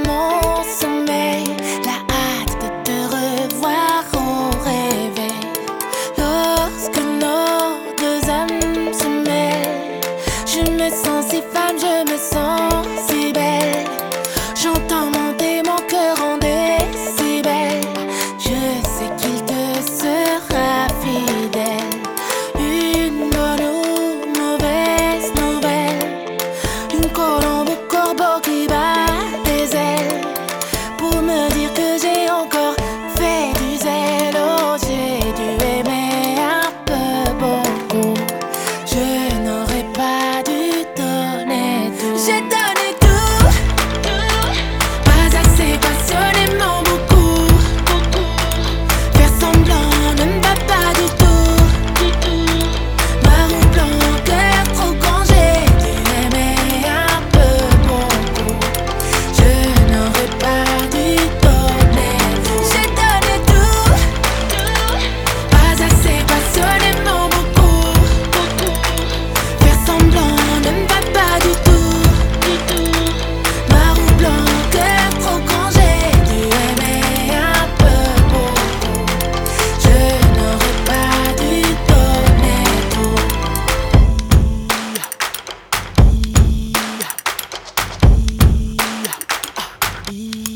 mon sommeil, la hâte de te revoir au réveil. Lorsque nos deux âmes se mêlent, je me sens si femme, je me sens si belle. J'entends monter mon cœur en décibels. Je sais qu'il te sera fidèle. Une bonne ou mauvaise nouvelle, une colombe au corbeau qui bat des ailes pour me dire que j'ai encore fait du zèle. Oh, j'ai dû aimer un peu beaucoup. Je n'aurais pas dû donner tout. J'ai donné tout, pas assez passionnément beaucoup. Faire semblant ne me va pas du tout. Noir ou blanc, cœur trop grand, j'ai dû aimer un peu beaucoup. Je n'aurais pas dû donner tout. J'ai donné tout, pas assez passionnément beaucoup. Faire semblant ne me va pas du tout. Noir ou blanc, cœur trop grand, j'ai dû aimer un peu beaucoup. Je n'aurais pas dû donner tout.